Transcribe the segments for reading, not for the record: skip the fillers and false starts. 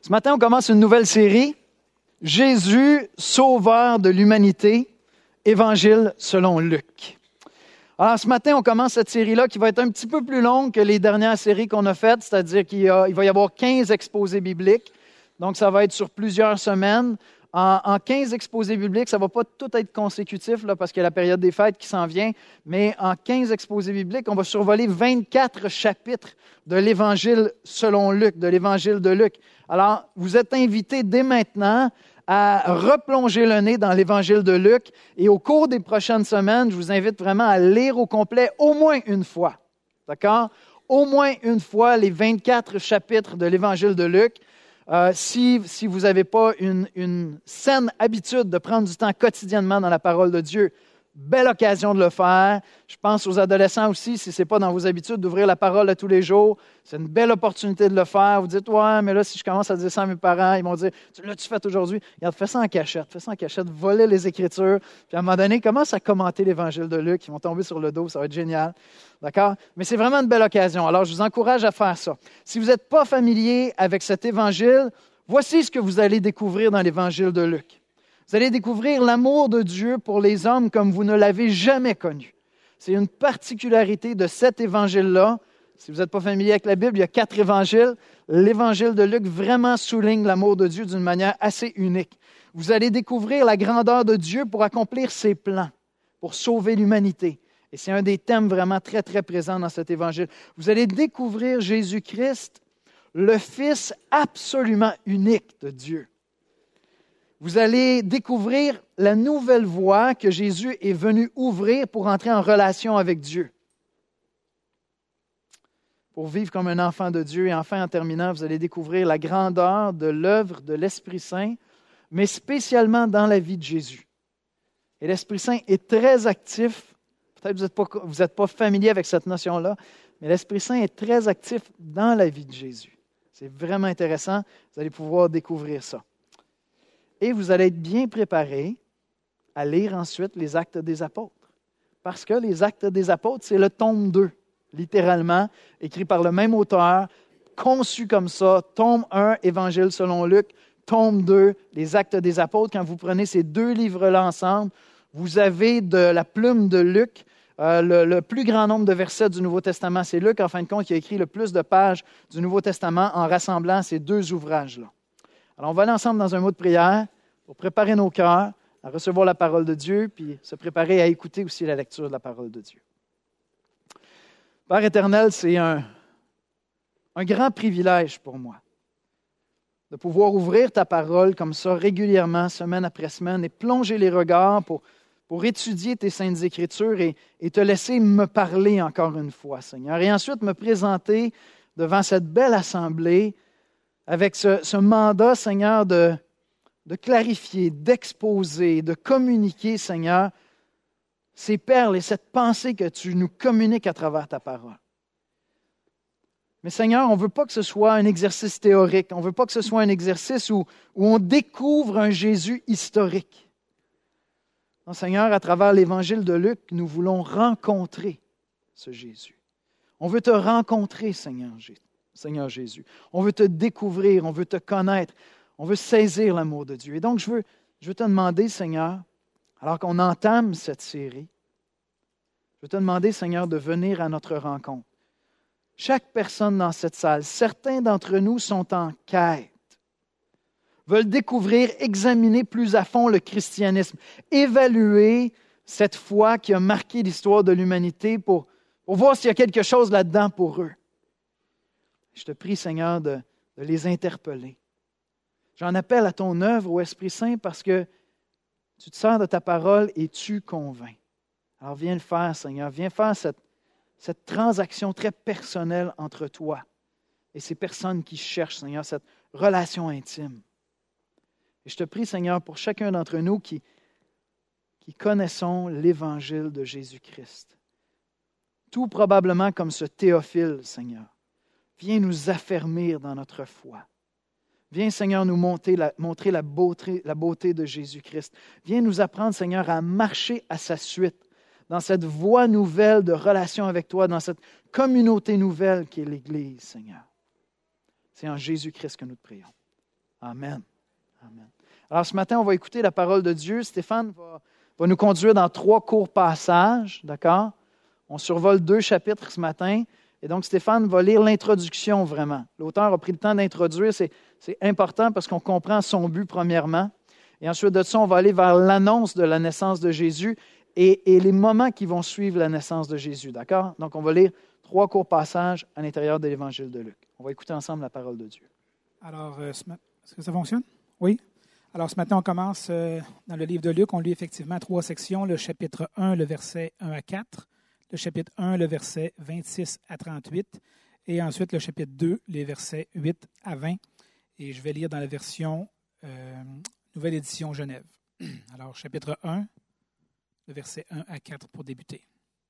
Ce matin, on commence une nouvelle série. Jésus, sauveur de l'humanité, Évangile selon Luc. Alors, ce matin, on commence cette série-là qui va être un petit peu plus longue que les dernières séries qu'on a faites, c'est-à-dire qu'il va y avoir 15 exposés bibliques. Donc, ça va être sur plusieurs semaines. En 15 exposés bibliques, ça ne va pas tout être consécutif là, parce qu'il y a la période des fêtes qui s'en vient, mais en 15 exposés bibliques, on va survoler 24 chapitres de l'Évangile selon Luc, de l'Évangile de Luc. Alors, vous êtes invités dès maintenant à replonger le nez dans l'Évangile de Luc et au cours des prochaines semaines, je vous invite vraiment à lire au complet au moins une fois. D'accord? Au moins une fois les 24 chapitres de l'Évangile de Luc. Si vous n'avez pas une saine habitude de prendre du temps quotidiennement dans la parole de Dieu, belle occasion de le faire. Je pense aux adolescents aussi, si ce n'est pas dans vos habitudes d'ouvrir la parole à tous les jours, c'est une belle opportunité de le faire. Vous dites, ouais, mais là, si je commence à dire ça à mes parents, ils vont dire, l'as-tu fait aujourd'hui? Regarde, fais ça en cachette, volez les Écritures. Puis à un moment donné, commence à commenter l'Évangile de Luc, ils vont tomber sur le dos, ça va être génial. D'accord? Mais c'est vraiment une belle occasion. Alors, je vous encourage à faire ça. Si vous n'êtes pas familier avec cet Évangile, voici ce que vous allez découvrir dans l'Évangile de Luc. Vous allez découvrir l'amour de Dieu pour les hommes comme vous ne l'avez jamais connu. C'est une particularité de cet évangile-là. Si vous n'êtes pas familier avec la Bible, il y a 4 évangiles. L'évangile de Luc vraiment souligne l'amour de Dieu d'une manière assez unique. Vous allez découvrir la grandeur de Dieu pour accomplir ses plans, pour sauver l'humanité. Et c'est un des thèmes vraiment très, très présents dans cet évangile. Vous allez découvrir Jésus-Christ, le Fils absolument unique de Dieu. Vous allez découvrir la nouvelle voie que Jésus est venu ouvrir pour entrer en relation avec Dieu. Pour vivre comme un enfant de Dieu. Et enfin, en terminant, vous allez découvrir la grandeur de l'œuvre de l'Esprit Saint, mais spécialement dans la vie de Jésus. Et l'Esprit Saint est très actif. Peut-être que vous n'êtes pas familier avec cette notion-là, mais l'Esprit Saint est très actif dans la vie de Jésus. C'est vraiment intéressant. Vous allez pouvoir découvrir ça. Et vous allez être bien préparés à lire ensuite les Actes des Apôtres. Parce que les Actes des Apôtres, c'est le tome 2, littéralement, écrit par le même auteur, conçu comme ça, tome 1, Évangile selon Luc, tome 2, les Actes des Apôtres. Quand vous prenez ces 2 livres-là ensemble, vous avez de la plume de Luc, le plus grand nombre de versets du Nouveau Testament. C'est Luc, en fin de compte, qui a écrit le plus de pages du Nouveau Testament en rassemblant ces 2 ouvrages-là. Alors, on va aller ensemble dans un mot de prière pour préparer nos cœurs à recevoir la parole de Dieu, puis se préparer à écouter aussi la lecture de la parole de Dieu. Père éternel, c'est un grand privilège pour moi de pouvoir ouvrir ta parole comme ça régulièrement, semaine après semaine, et plonger les regards pour étudier tes saintes Écritures et te laisser me parler encore une fois, Seigneur. Et ensuite me présenter devant cette belle assemblée avec ce mandat, Seigneur, de clarifier, d'exposer, de communiquer, Seigneur, ces perles et cette pensée que tu nous communiques à travers ta parole. Mais Seigneur, on ne veut pas que ce soit un exercice théorique, on ne veut pas que ce soit un exercice où on découvre un Jésus historique. Non, Seigneur, à travers l'Évangile de Luc, nous voulons rencontrer ce Jésus. On veut te rencontrer, Seigneur Jésus. On veut te découvrir, on veut te connaître, on veut saisir l'amour de Dieu. Et donc, je veux te demander, Seigneur, alors qu'on entame cette série, je veux te demander, Seigneur, de venir à notre rencontre. Chaque personne dans cette salle, certains d'entre nous sont en quête, veulent découvrir, examiner plus à fond le christianisme, évaluer cette foi qui a marqué l'histoire de l'humanité pour voir s'il y a quelque chose là-dedans pour eux. Je te prie, Seigneur, de les interpeller. J'en appelle à ton œuvre, ô Esprit Saint, parce que tu te sers de ta parole et tu convaincs. Alors viens le faire, Seigneur. Viens faire cette transaction très personnelle entre toi et ces personnes qui cherchent, Seigneur, cette relation intime. Et je te prie, Seigneur, pour chacun d'entre nous qui connaissons l'Évangile de Jésus-Christ. Tout probablement comme ce Théophile, Seigneur. Viens nous affermir dans notre foi. Viens, Seigneur, nous montrer la beauté de Jésus-Christ. Viens nous apprendre, Seigneur, à marcher à sa suite, dans cette voie nouvelle de relation avec toi, dans cette communauté nouvelle qui est l'Église, Seigneur. C'est en Jésus-Christ que nous te prions. Amen. Amen. Alors ce matin, on va écouter la parole de Dieu. Stéphane va nous conduire dans 3 courts passages, d'accord? On survole 2 chapitres ce matin. Et donc Stéphane va lire l'introduction vraiment. L'auteur a pris le temps d'introduire. C'est important parce qu'on comprend son but premièrement. Et ensuite de ça, on va aller vers l'annonce de la naissance de Jésus et les moments qui vont suivre la naissance de Jésus, d'accord? Donc on va lire 3 courts passages à l'intérieur de l'Évangile de Luc. On va écouter ensemble la parole de Dieu. Alors, est-ce que ça fonctionne? Oui. Alors, ce matin, on commence dans le livre de Luc. On lit effectivement 3 sections. Le chapitre 1, le verset 1 à 4. Le chapitre 1, le verset 26 à 38. Et ensuite, le chapitre 2, les versets 8 à 20. Et je vais lire dans la version Nouvelle édition Genève. Alors, chapitre 1, le verset 1 à 4 pour débuter.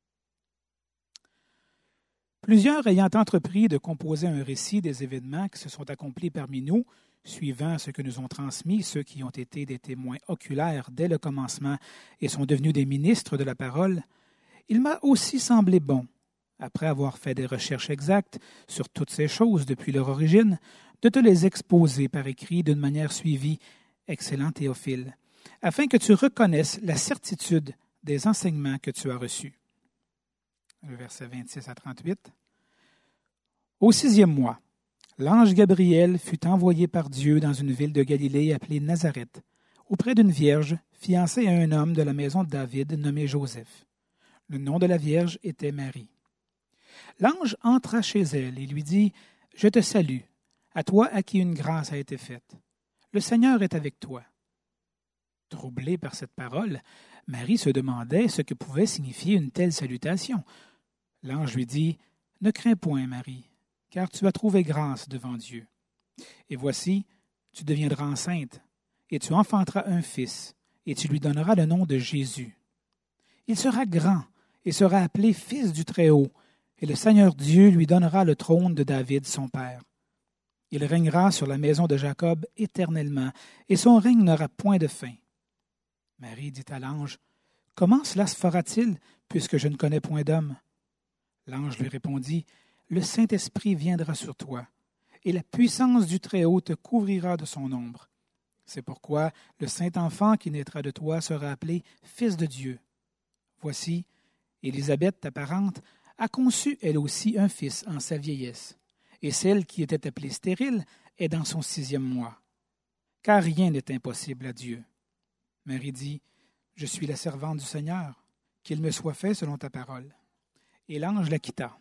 Plusieurs ayant entrepris de composer un récit des événements qui se sont accomplis parmi nous, suivant ce que nous ont transmis ceux qui ont été des témoins oculaires dès le commencement et sont devenus des ministres de la parole, il m'a aussi semblé bon, après avoir fait des recherches exactes sur toutes ces choses depuis leur origine, de te les exposer par écrit d'une manière suivie, excellent Théophile, afin que tu reconnaisses la certitude des enseignements que tu as reçus. Le verset 26 à 38. Au 6e mois, l'ange Gabriel fut envoyé par Dieu dans une ville de Galilée appelée Nazareth, auprès d'une vierge fiancée à un homme de la maison de David nommé Joseph. Le nom de la vierge était Marie. L'ange entra chez elle et lui dit, « Je te salue, à toi à qui une grâce a été faite. Le Seigneur est avec toi. » Troublée par cette parole, Marie se demandait ce que pouvait signifier une telle salutation. L'ange lui dit, « Ne crains point, Marie, car tu as trouvé grâce devant Dieu. Et voici, tu deviendras enceinte, et tu enfanteras un fils, et tu lui donneras le nom de Jésus. Il sera grand, et sera appelé Fils du Très-Haut, et le Seigneur Dieu lui donnera le trône de David, son père. Il régnera sur la maison de Jacob éternellement, et son règne n'aura point de fin. » Marie dit à l'ange, « Comment cela se fera-t-il, puisque je ne connais point d'homme? » L'ange lui répondit, « Le Saint-Esprit viendra sur toi, et la puissance du Très-Haut te couvrira de son ombre. C'est pourquoi le Saint-Enfant qui naîtra de toi sera appelé Fils de Dieu. Voici, Élisabeth, ta parente, a conçu elle aussi un fils en sa vieillesse, et celle qui était appelée stérile est dans son 6e mois. Car rien n'est impossible à Dieu. » Marie dit, « Je suis la servante du Seigneur, qu'il me soit fait selon ta parole. » Et l'ange la quitta.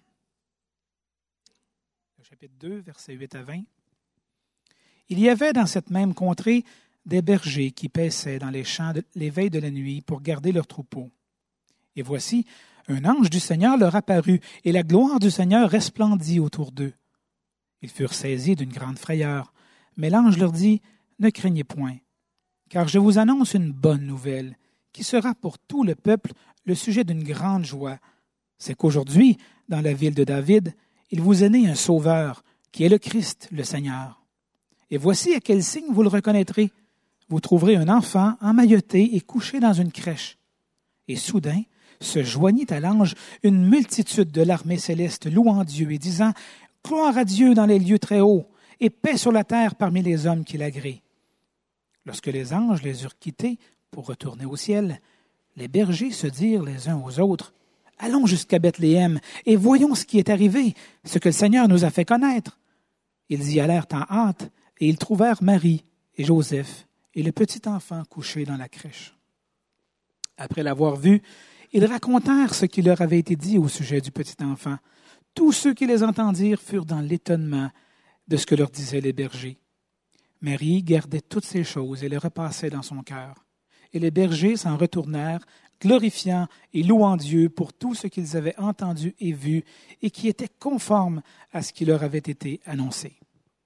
Le chapitre 2, versets 8 à 20. Il y avait dans cette même contrée des bergers qui paissaient dans les champs les veilles de la nuit pour garder leurs troupeaux. Et voici, un ange du Seigneur leur apparut, et la gloire du Seigneur resplendit autour d'eux. Ils furent saisis d'une grande frayeur, mais l'ange leur dit, « Ne craignez point, car je vous annonce une bonne nouvelle, qui sera pour tout le peuple le sujet d'une grande joie. C'est qu'aujourd'hui, dans la ville de David, il vous est né un Sauveur, qui est le Christ, le Seigneur. Et voici à quel signe vous le reconnaîtrez. Vous trouverez un enfant emmailloté et couché dans une crèche. » Et soudain, se joignit à l'ange une multitude de l'armée céleste louant Dieu et disant, « Gloire à Dieu dans les lieux très hauts, et paix sur la terre parmi les hommes qui l'agréent. » Lorsque les anges les eurent quittés pour retourner au ciel, les bergers se dirent les uns aux autres, « Allons jusqu'à Bethléem et voyons ce qui est arrivé, ce que le Seigneur nous a fait connaître. » Ils y allèrent en hâte et ils trouvèrent Marie et Joseph et le petit enfant couché dans la crèche. Après l'avoir vu, ils racontèrent ce qui leur avait été dit au sujet du petit enfant. Tous ceux qui les entendirent furent dans l'étonnement de ce que leur disaient les bergers. Marie gardait toutes ces choses et les repassait dans son cœur. Et les bergers s'en retournèrent, glorifiant et louant Dieu pour tout ce qu'ils avaient entendu et vu et qui était conforme à ce qui leur avait été annoncé.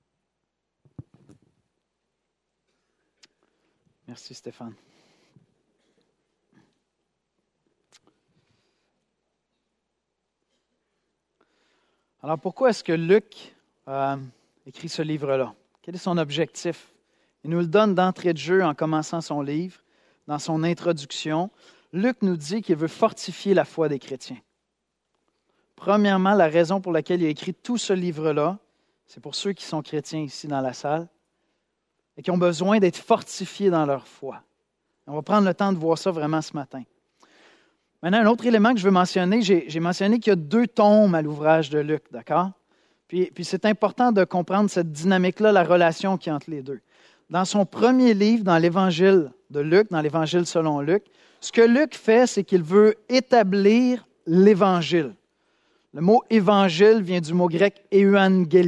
Merci Stéphane. Alors pourquoi est-ce que Luc écrit ce livre-là? Quel est son objectif? Il nous le donne d'entrée de jeu en commençant son livre, dans son introduction. Luc nous dit qu'il veut fortifier la foi des chrétiens. Premièrement, la raison pour laquelle il a écrit tout ce livre-là, c'est pour ceux qui sont chrétiens ici dans la salle, et qui ont besoin d'être fortifiés dans leur foi. On va prendre le temps de voir ça vraiment ce matin. Maintenant, un autre élément que je veux mentionner, j'ai mentionné qu'il y a 2 tomes à l'ouvrage de Luc, d'accord? Puis c'est important de comprendre cette dynamique-là, la relation qu'il y a entre les deux. Dans son premier livre, dans l'Évangile de Luc, dans l'Évangile selon Luc, ce que Luc fait, c'est qu'il veut établir l'Évangile. Le mot « évangile » vient du mot grec « euangelion »,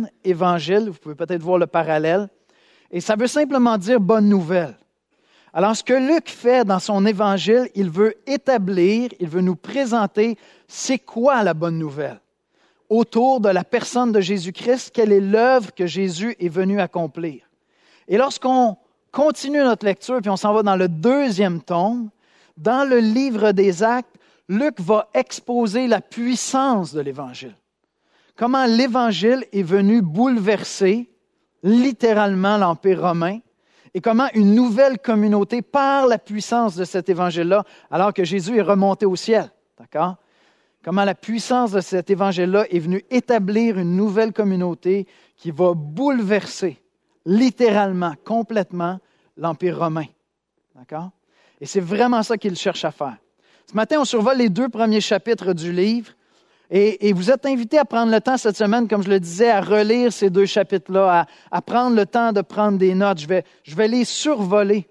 « évangile », vous pouvez peut-être voir le parallèle, et ça veut simplement dire « bonne nouvelle ». Alors, ce que Luc fait dans son Évangile, il veut établir, il veut nous présenter c'est quoi la bonne nouvelle autour de la personne de Jésus-Christ, quelle est l'œuvre que Jésus est venu accomplir. Et lorsqu'on continue notre lecture, puis on s'en va dans le 2e tome, dans le livre des Actes, Luc va exposer la puissance de l'Évangile. Comment l'Évangile est venu bouleverser littéralement l'Empire romain et comment une nouvelle communauté, par la puissance de cet Évangile-là, alors que Jésus est remonté au ciel, d'accord? Comment la puissance de cet Évangile-là est venue établir une nouvelle communauté qui va bouleverser littéralement, complètement, l'Empire romain. D'accord? Et c'est vraiment ça qu'il cherche à faire. Ce matin, on survole les 2 premiers chapitres du livre et vous êtes invités à prendre le temps cette semaine, comme je le disais, à relire ces 2 chapitres-là, à prendre le temps de prendre des notes. Je vais les survoler.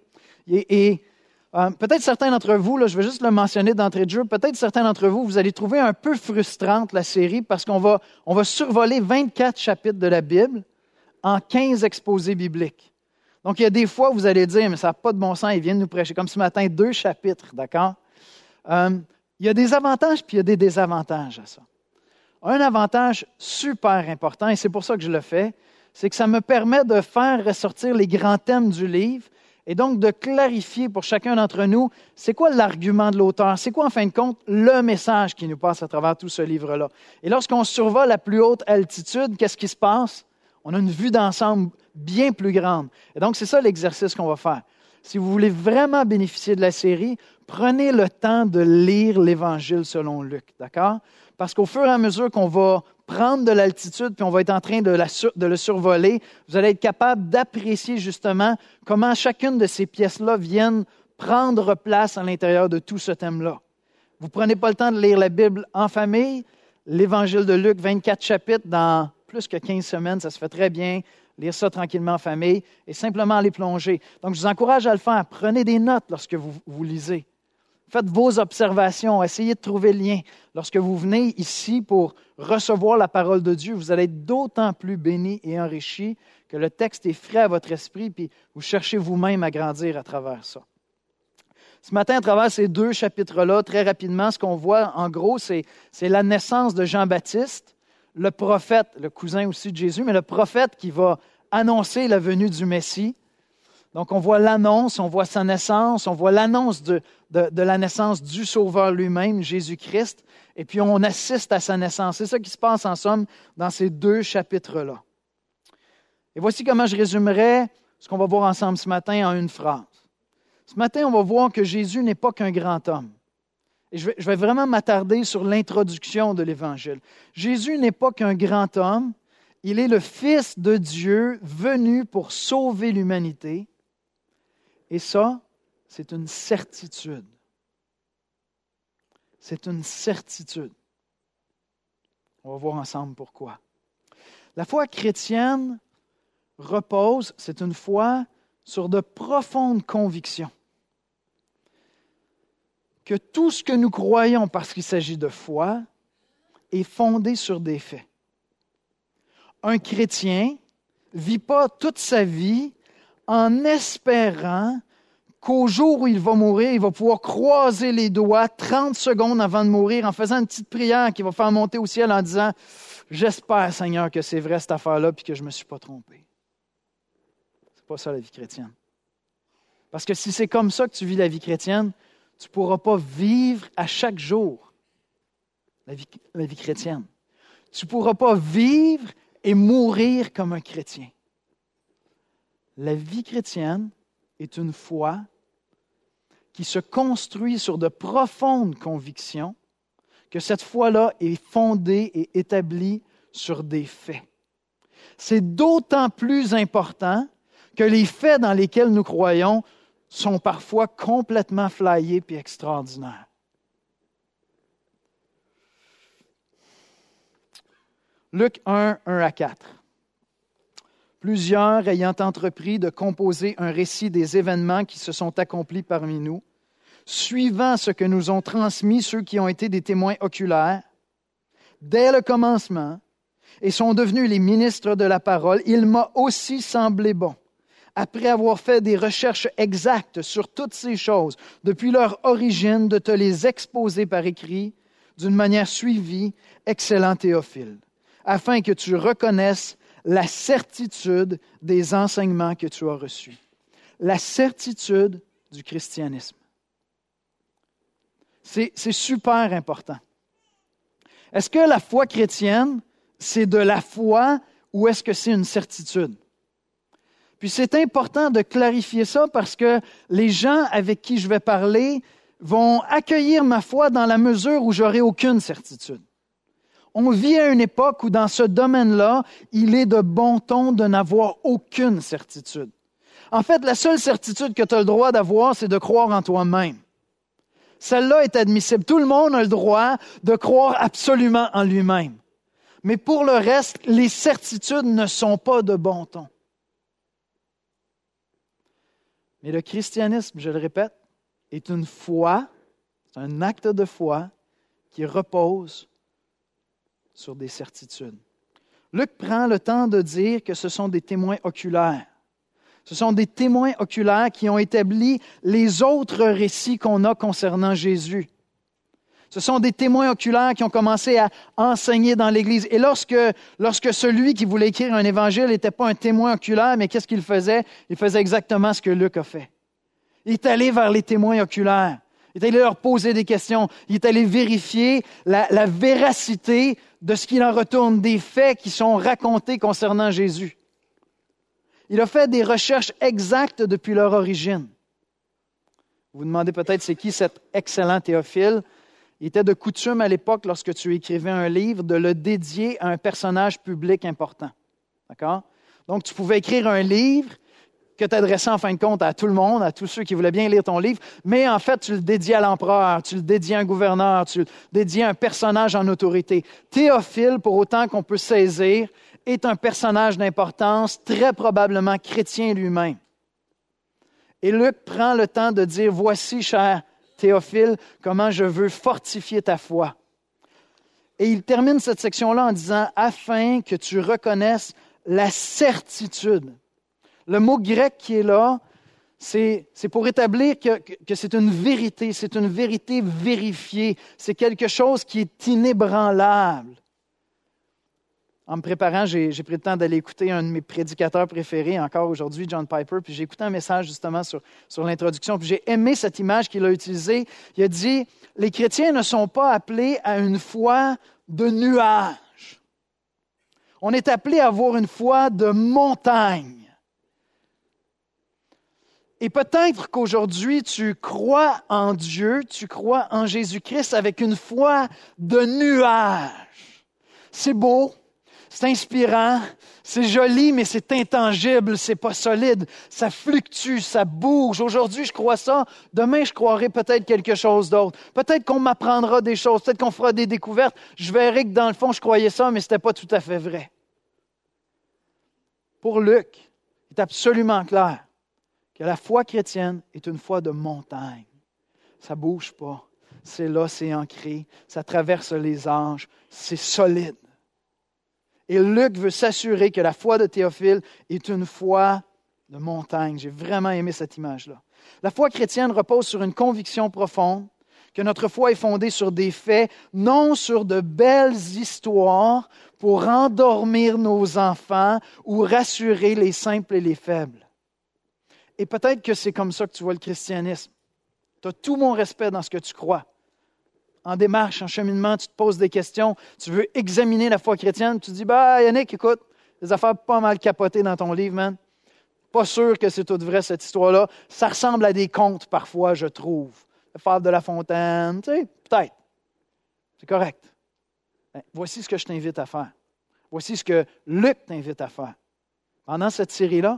Peut-être certains d'entre vous, là, je vais juste le mentionner d'entrée de jeu, peut-être certains d'entre vous, vous allez trouver un peu frustrante la série parce qu'on va survoler 24 chapitres de la Bible en 15 exposés bibliques. Donc, il y a des fois où vous allez dire, mais ça n'a pas de bon sens, ils viennent nous prêcher. Comme ce matin, 2 chapitres, d'accord? Il y a des avantages puis il y a des désavantages à ça. Un avantage super important, et c'est pour ça que je le fais, c'est que ça me permet de faire ressortir les grands thèmes du livre et donc de clarifier pour chacun d'entre nous, c'est quoi l'argument de l'auteur, c'est quoi en fin de compte le message qui nous passe à travers tout ce livre-là. Et lorsqu'on survole à plus haute altitude, qu'est-ce qui se passe? On a une vue d'ensemble bien plus grande. Et donc, c'est ça l'exercice qu'on va faire. Si vous voulez vraiment bénéficier de la série, prenez le temps de lire l'Évangile selon Luc, d'accord? Parce qu'au fur et à mesure qu'on va prendre de l'altitude puis on va être en train de le survoler, vous allez être capable d'apprécier justement comment chacune de ces pièces-là viennent prendre place à l'intérieur de tout ce thème-là. Vous ne prenez pas le temps de lire la Bible en famille, l'Évangile de Luc, 24 chapitres dans plus que 15 semaines, ça se fait très bien. Lire ça tranquillement en famille et simplement aller plonger. Donc, je vous encourage à le faire. Prenez des notes lorsque vous lisez. Faites vos observations. Essayez de trouver le lien. Lorsque vous venez ici pour recevoir la parole de Dieu, vous allez être d'autant plus bénis et enrichis que le texte est frais à votre esprit puis vous cherchez vous-même à grandir à travers ça. Ce matin, à travers ces 2 chapitres-là, très rapidement, ce qu'on voit, en gros, c'est la naissance de Jean-Baptiste, le prophète, le cousin aussi de Jésus, mais le prophète qui va annoncer la venue du Messie. Donc, on voit l'annonce, on voit sa naissance, on voit l'annonce de la naissance du Sauveur lui-même, Jésus-Christ, et puis on assiste à sa naissance. C'est ça qui se passe en somme dans ces 2 chapitres-là. Et voici comment je résumerai ce qu'on va voir ensemble ce matin en une phrase. Ce matin, on va voir que Jésus n'est pas qu'un grand homme. Et je vais vraiment m'attarder sur l'introduction de l'Évangile. Jésus n'est pas qu'un grand homme, il est le Fils de Dieu venu pour sauver l'humanité. Et ça, c'est une certitude. C'est une certitude. On va voir ensemble pourquoi. La foi chrétienne repose, c'est une foi sur de profondes convictions. Que tout ce que nous croyons, parce qu'il s'agit de foi, est fondé sur des faits. Un chrétien ne vit pas toute sa vie en espérant qu'au jour où il va mourir, il va pouvoir croiser les doigts 30 secondes avant de mourir en faisant une petite prière qu'il va faire monter au ciel en disant « J'espère, Seigneur, que c'est vrai cette affaire-là et que je ne me suis pas trompé. » C'est pas ça la vie chrétienne. Parce que si c'est comme ça que tu vis la vie chrétienne, tu ne pourras pas vivre à chaque jour la vie chrétienne. Tu ne pourras pas vivre et mourir comme un chrétien. La vie chrétienne est une foi qui se construit sur de profondes convictions, que cette foi-là est fondée et établie sur des faits. C'est d'autant plus important que les faits dans lesquels nous croyons sont parfois complètement flyés et extraordinaires. Luc 1, 1-4. Plusieurs ayant entrepris de composer un récit des événements qui se sont accomplis parmi nous, suivant ce que nous ont transmis ceux qui ont été des témoins oculaires, dès le commencement, et sont devenus les ministres de la parole, il m'a aussi semblé bon, après avoir fait des recherches exactes sur toutes ces choses, depuis leur origine, de te les exposer par écrit, d'une manière suivie, excellent Théophile, afin que tu reconnaisses la certitude des enseignements que tu as reçus. La certitude du christianisme. C'est super important. Est-ce que la foi chrétienne, c'est de la foi ou est-ce que c'est une certitude? Puis c'est important de clarifier ça parce que les gens avec qui je vais parler vont accueillir ma foi dans la mesure où j'aurai aucune certitude. On vit à une époque où dans ce domaine-là, il est de bon ton de n'avoir aucune certitude. En fait, la seule certitude que tu as le droit d'avoir, c'est de croire en toi-même. Celle-là est admissible. Tout le monde a le droit de croire absolument en lui-même. Mais pour le reste, les certitudes ne sont pas de bon ton. Mais le christianisme, je le répète, est une foi, c'est un acte de foi qui repose sur des certitudes. Luc prend le temps de dire que ce sont des témoins oculaires. Ce sont des témoins oculaires qui ont établi les autres récits qu'on a concernant Jésus. Ce sont des témoins oculaires qui ont commencé à enseigner dans l'Église. Et lorsque celui qui voulait écrire un évangile n'était pas un témoin oculaire, mais qu'est-ce qu'il faisait? Il faisait exactement ce que Luc a fait. Il est allé vers les témoins oculaires. Il est allé leur poser des questions. Il est allé vérifier la véracité de ce qu'il en retourne des faits qui sont racontés concernant Jésus. Il a fait des recherches exactes depuis leur origine. Vous vous demandez peut-être c'est qui cet excellent Théophile. Il était de coutume à l'époque, lorsque tu écrivais un livre, de le dédier à un personnage public important. D'accord? Donc, tu pouvais écrire un livre que tu adressais en fin de compte à tout le monde, à tous ceux qui voulaient bien lire ton livre, mais en fait, tu le dédiais à l'empereur, tu le dédiais à un gouverneur, tu le dédiais à un personnage en autorité. Théophile, pour autant qu'on peut saisir, est un personnage d'importance, très probablement chrétien lui-même. Et Luc prend le temps de dire, voici, cher Théophile, comment je veux fortifier ta foi. Et il termine cette section-là en disant, afin que tu reconnaisses la certitude. Le mot grec qui est là, c'est pour établir que c'est une vérité vérifiée, c'est quelque chose qui est inébranlable. En me préparant, j'ai pris le temps d'aller écouter un de mes prédicateurs préférés encore aujourd'hui, John Piper, puis j'ai écouté un message justement sur l'introduction, puis j'ai aimé cette image qu'il a utilisée. Il a dit, les chrétiens ne sont pas appelés à une foi de nuages. On est appelé à avoir une foi de montagne. Et peut-être qu'aujourd'hui, tu crois en Dieu, tu crois en Jésus-Christ avec une foi de nuage. C'est beau, c'est inspirant, c'est joli, mais c'est intangible, c'est pas solide. Ça fluctue, ça bouge. Aujourd'hui, je crois ça. Demain, je croirai peut-être quelque chose d'autre. Peut-être qu'on m'apprendra des choses, peut-être qu'on fera des découvertes. Je verrai que dans le fond, je croyais ça, mais c'était pas tout à fait vrai. Pour Luc, il est absolument clair que la foi chrétienne est une foi de montagne. Ça ne bouge pas. C'est là, c'est ancré. Ça traverse les âges. C'est solide. Et Luc veut s'assurer que la foi de Théophile est une foi de montagne. J'ai vraiment aimé cette image-là. La foi chrétienne repose sur une conviction profonde que notre foi est fondée sur des faits, non sur de belles histoires pour endormir nos enfants ou rassurer les simples et les faibles. Et peut-être que c'est comme ça que tu vois le christianisme. Tu as tout mon respect dans ce que tu crois. En démarche, en cheminement, tu te poses des questions, tu veux examiner la foi chrétienne, tu te dis, Yannick, écoute, les affaires pas mal capotées dans ton livre, man. Pas sûr que c'est tout vrai, cette histoire-là. Ça ressemble à des contes, parfois, je trouve. Le fable de La Fontaine, tu sais, peut-être. C'est correct. Ben, voici ce que je t'invite à faire. Voici ce que Luc t'invite à faire. Pendant cette série-là,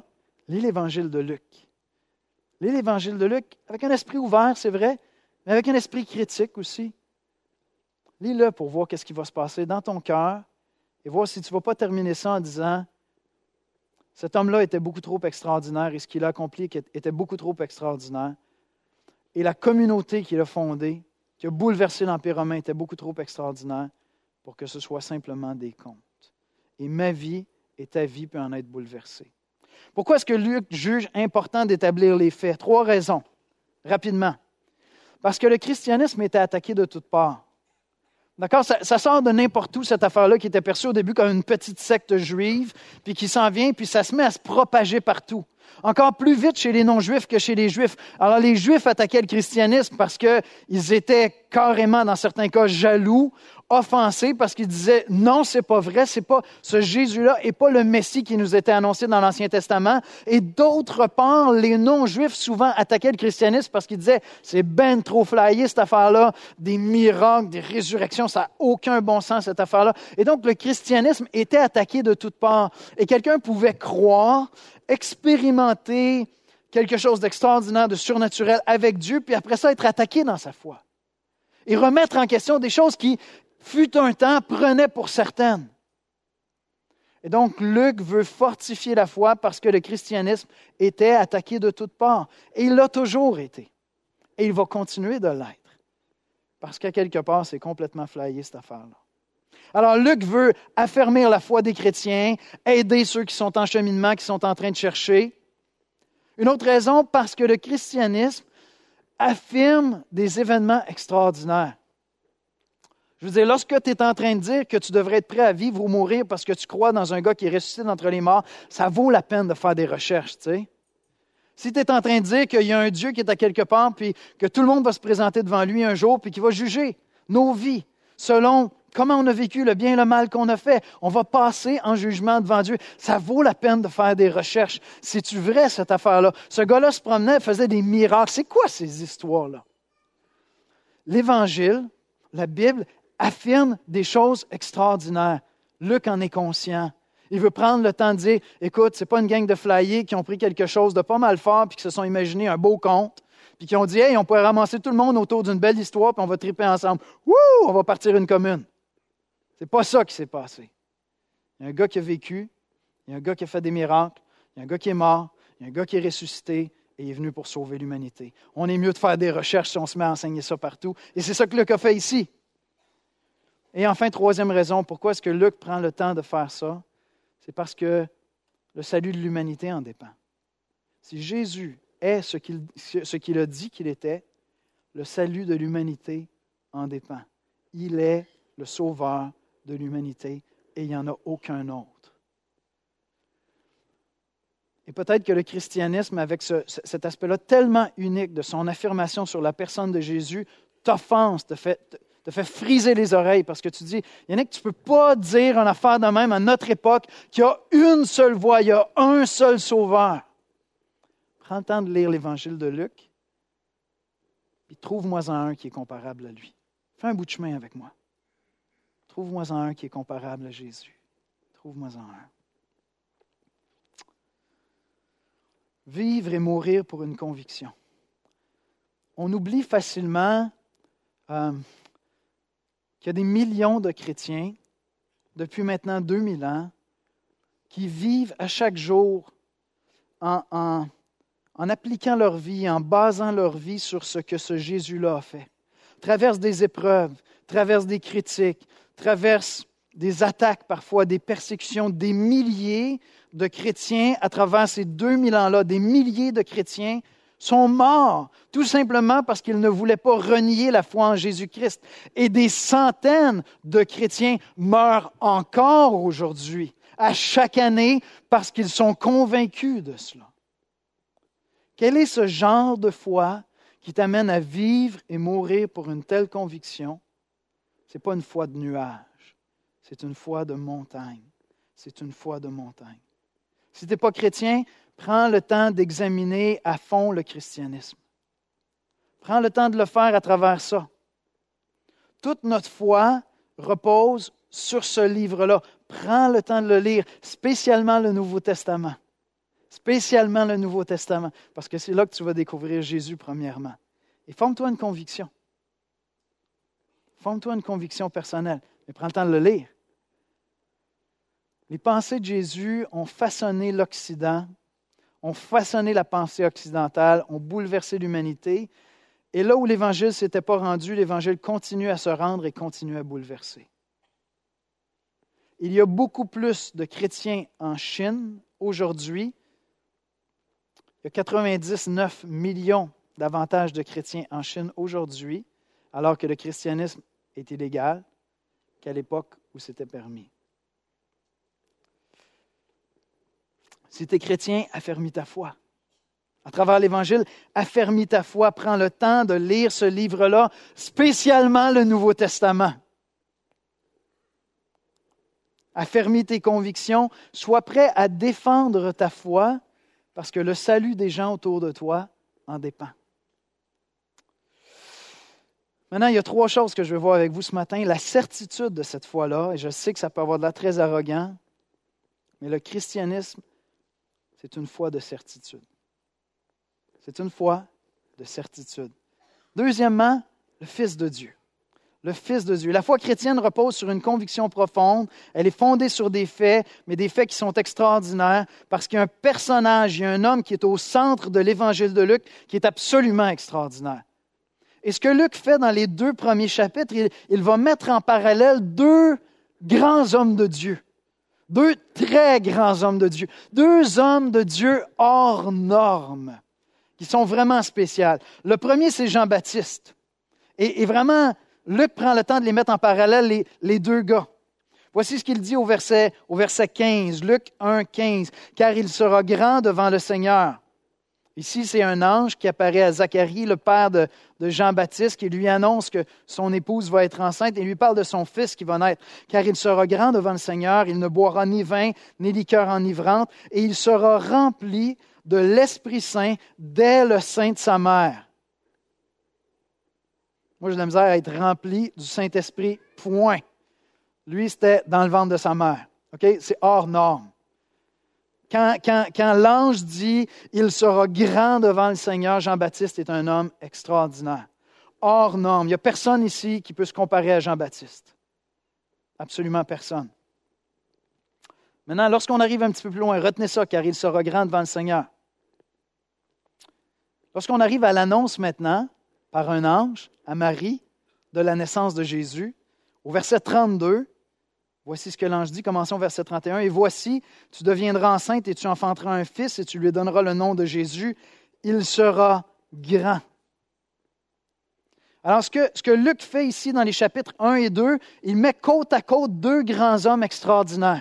Lis l'Évangile de Luc. Lis l'Évangile de Luc avec un esprit ouvert, c'est vrai, mais avec un esprit critique aussi. Lis-le pour voir qu'est-ce qui va se passer dans ton cœur et voir si tu ne vas pas terminer ça en disant « Cet homme-là était beaucoup trop extraordinaire et ce qu'il a accompli était beaucoup trop extraordinaire. Et la communauté qu'il a fondée, qui a bouleversé l'Empire romain, était beaucoup trop extraordinaire pour que ce soit simplement des contes. Et ma vie et ta vie peut en être bouleversée. » Pourquoi est-ce que Luc juge important d'établir les faits? 3 raisons, rapidement. Parce que le christianisme était attaqué de toutes parts. D'accord? Ça sort de n'importe où, cette affaire-là, qui était perçue au début comme une petite secte juive, puis qui s'en vient, puis ça se met à se propager partout. Encore plus vite chez les non-juifs que chez les juifs. Alors, les juifs attaquaient le christianisme parce qu'ils étaient carrément, dans certains cas, jaloux, offensés, parce qu'ils disaient « Non, c'est pas vrai, c'est pas ce Jésus-là n'est pas le Messie qui nous était annoncé dans l'Ancien Testament. » Et d'autre part, les non-juifs souvent attaquaient le christianisme parce qu'ils disaient « C'est ben trop flyé, cette affaire-là, des miracles, des résurrections, ça n'a aucun bon sens, cette affaire-là. » Et donc, le christianisme était attaqué de toutes parts. Et quelqu'un pouvait croire, expérimenter quelque chose d'extraordinaire, de surnaturel avec Dieu, puis après ça, être attaqué dans sa foi. Et remettre en question des choses qui, fut un temps, prenaient pour certaines. Et donc, Luc veut fortifier la foi parce que le christianisme était attaqué de toutes parts. Et il l'a toujours été. Et il va continuer de l'être. Parce qu'à quelque part, c'est complètement flyé, cette affaire-là. Alors, Luc veut affermir la foi des chrétiens, aider ceux qui sont en cheminement, qui sont en train de chercher. Une autre raison, parce que le christianisme affirme des événements extraordinaires. Je veux dire, lorsque tu es en train de dire que tu devrais être prêt à vivre ou mourir parce que tu crois dans un gars qui est ressuscité d'entre les morts, ça vaut la peine de faire des recherches, tu sais. Si tu es en train de dire qu'il y a un Dieu qui est à quelque part, puis que tout le monde va se présenter devant lui un jour, puis qu'il va juger nos vies selon comment on a vécu le bien et le mal qu'on a fait, on va passer en jugement devant Dieu. Ça vaut la peine de faire des recherches. C'est-tu vrai, cette affaire-là? Ce gars-là se promenait, faisait des miracles. C'est quoi ces histoires-là? L'Évangile, la Bible, affirme des choses extraordinaires. Luc en est conscient. Il veut prendre le temps de dire, écoute, c'est pas une gang de flyés qui ont pris quelque chose de pas mal fort puis qui se sont imaginé un beau conte, puis qui ont dit, hey, on pourrait ramasser tout le monde autour d'une belle histoire puis on va triper ensemble. Wouh! On va partir une commune. C'est pas ça qui s'est passé. Il y a un gars qui a vécu, il y a un gars qui a fait des miracles, il y a un gars qui est mort, il y a un gars qui est ressuscité et il est venu pour sauver l'humanité. On est mieux de faire des recherches si on se met à enseigner ça partout. Et c'est ça que Luc a fait ici. Et enfin, 3e raison, pourquoi est-ce que Luc prend le temps de faire ça? C'est parce que le salut de l'humanité en dépend. Si Jésus est ce qu'il a dit qu'il était, le salut de l'humanité en dépend. Il est le sauveur de l'humanité et il n'y en a aucun autre. Et peut-être que le christianisme, avec cet aspect-là tellement unique de son affirmation sur la personne de Jésus, t'offense, te fait friser les oreilles parce que tu dis, Yannick, tu ne peux pas dire une affaire de même à notre époque qu'il y a une seule voie, il y a un seul sauveur. Prends le temps de lire l'Évangile de Luc, puis trouve-moi-en un qui est comparable à lui. Fais un bout de chemin avec moi. Trouve-moi-en un qui est comparable à Jésus. Trouve-moi-en un. Vivre et mourir pour une conviction. On oublie facilement qu'il y a des millions de chrétiens, depuis maintenant 2000 ans, qui vivent à chaque jour en appliquant leur vie, en basant leur vie sur ce que ce Jésus-là a fait. Traversent des épreuves, traversent des critiques, traversent des attaques parfois, des persécutions, des milliers de chrétiens à travers ces 2000 ans-là, des milliers de chrétiens sont morts, tout simplement parce qu'ils ne voulaient pas renier la foi en Jésus-Christ. Et des centaines de chrétiens meurent encore aujourd'hui, à chaque année, parce qu'ils sont convaincus de cela. Quel est ce genre de foi qui t'amène à vivre et mourir pour une telle conviction? Ce n'est pas une foi de nuage, c'est une foi de montagne. C'est une foi de montagne. Si tu n'es pas chrétien, prends le temps d'examiner à fond le christianisme. Prends le temps de le faire à travers ça. Toute notre foi repose sur ce livre-là. Prends le temps de le lire, spécialement le Nouveau Testament. spécialement le Nouveau Testament, parce que c'est là que tu vas découvrir Jésus premièrement. Et forme-toi une conviction. Forme-toi une conviction personnelle, mais prends le temps de le lire. Les pensées de Jésus ont façonné l'Occident, ont façonné la pensée occidentale, ont bouleversé l'humanité. Et là où l'Évangile ne s'était pas rendu, l'Évangile continue à se rendre et continue à bouleverser. Il y a beaucoup plus de chrétiens en Chine aujourd'hui. Il y a 99 millions davantage de chrétiens en Chine aujourd'hui, alors que le christianisme est illégal, qu'à l'époque où c'était permis. Si tu es chrétien, affermis ta foi. À travers l'Évangile, affermis ta foi. Prends le temps de lire ce livre-là, spécialement le Nouveau Testament. Affermis tes convictions. Sois prêt à défendre ta foi parce que le salut des gens autour de toi en dépend. Maintenant, il y a 3 choses que je veux voir avec vous ce matin. La certitude de cette foi-là, et je sais que ça peut avoir de l'air très arrogant, mais le christianisme, c'est une foi de certitude. C'est une foi de certitude. Deuxièmement, le Fils de Dieu. Le Fils de Dieu. La foi chrétienne repose sur une conviction profonde. Elle est fondée sur des faits, mais des faits qui sont extraordinaires parce qu'il y a un personnage, il y a un homme qui est au centre de l'Évangile de Luc qui est absolument extraordinaire. Et ce que Luc fait dans les 2 premiers chapitres, il va mettre en parallèle 2 grands hommes de Dieu. 2 très grands hommes de Dieu. 2 hommes de Dieu hors normes, qui sont vraiment spéciaux. Le premier, c'est Jean-Baptiste. Et vraiment, Luc prend le temps de les mettre en parallèle, les 2 gars. Voici ce qu'il dit au verset 15, Luc 1, 15. « Car il sera grand devant le Seigneur. » Ici, c'est un ange qui apparaît à Zacharie, le père de Jean-Baptiste, qui lui annonce que son épouse va être enceinte et lui parle de son fils qui va naître. « Car il sera grand devant le Seigneur, il ne boira ni vin, ni liqueur enivrante, et il sera rempli de l'Esprit Saint dès le sein de sa mère. » Moi, j'ai de la misère à être rempli du Saint-Esprit, point. Lui, c'était dans le ventre de sa mère. Okay? C'est hors norme. Quand l'ange dit « Il sera grand devant le Seigneur », Jean-Baptiste est un homme extraordinaire. Hors norme. Il n'y a personne ici qui peut se comparer à Jean-Baptiste. Absolument personne. Maintenant, lorsqu'on arrive un petit peu plus loin, retenez ça, car il sera grand devant le Seigneur. Lorsqu'on arrive à l'annonce maintenant, par un ange, à Marie, de la naissance de Jésus, au verset 32, voici ce que l'ange dit, commençons au verset 31. « Et voici, tu deviendras enceinte et tu enfanteras un fils et tu lui donneras le nom de Jésus. Il sera grand. » Alors, ce que Luc fait ici dans les chapitres 1 et 2, il met côte à côte 2 grands hommes extraordinaires.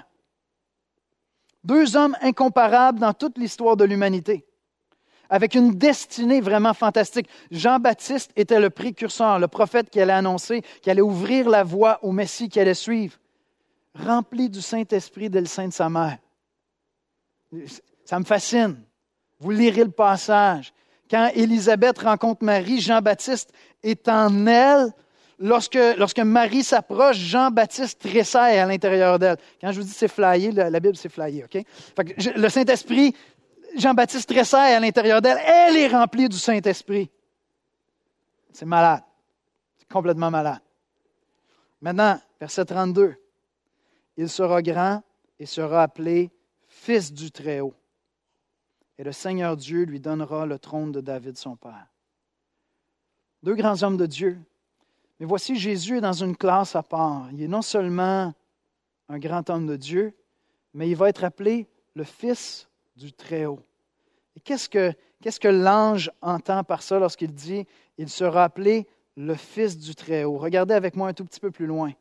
2 hommes incomparables dans toute l'histoire de l'humanité, avec une destinée vraiment fantastique. Jean-Baptiste était le précurseur, le prophète qui allait annoncer, qui allait ouvrir la voie au Messie qui allait suivre, rempli du Saint-Esprit dès le sein de sa mère. Ça me fascine. Vous lirez le passage. Quand Élisabeth rencontre Marie, Jean-Baptiste est en elle. Lorsque Marie s'approche, Jean-Baptiste tressaille à l'intérieur d'elle. Quand je vous dis c'est flyé, la Bible c'est flyé, OK? Fait que le Saint-Esprit, Jean-Baptiste tressaille à l'intérieur d'elle. Elle est remplie du Saint-Esprit. C'est malade. C'est complètement malade. Maintenant, verset 32. Il sera grand et sera appelé Fils du Très-Haut. Et le Seigneur Dieu lui donnera le trône de David, son père. 2 grands hommes de Dieu. Mais voici, Jésus est dans une classe à part. Il est non seulement un grand homme de Dieu, mais il va être appelé le Fils du Très-Haut. Et qu'est-ce que l'ange entend par ça lorsqu'il dit « Il sera appelé le Fils du Très-Haut ». Regardez avec moi un tout petit peu plus loin.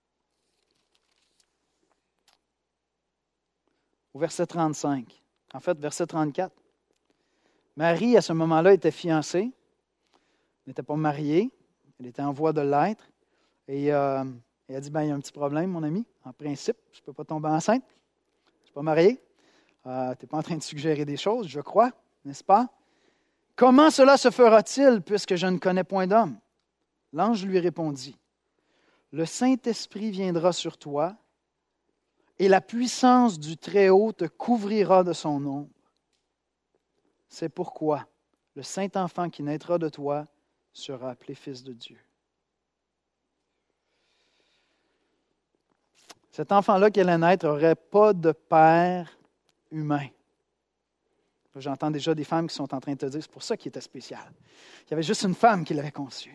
Au verset 35. En fait, verset 34. Marie, à ce moment-là, était fiancée. Elle n'était pas mariée. Elle était en voie de l'être. Et elle a dit, il y a un petit problème, mon ami. En principe, je ne peux pas tomber enceinte. Je ne suis pas mariée. Tu n'es pas en train de suggérer des choses, je crois, n'est-ce pas? Comment cela se fera-t-il puisque je ne connais point d'homme? L'ange lui répondit, le Saint-Esprit viendra sur toi et la puissance du Très-Haut te couvrira de son ombre. C'est pourquoi le saint enfant qui naîtra de toi sera appelé Fils de Dieu. Cet enfant-là qui allait naître n'aurait pas de père humain. J'entends déjà des femmes qui sont en train de te dire, c'est pour ça qu'il était spécial. Il y avait juste une femme qui l'avait conçu.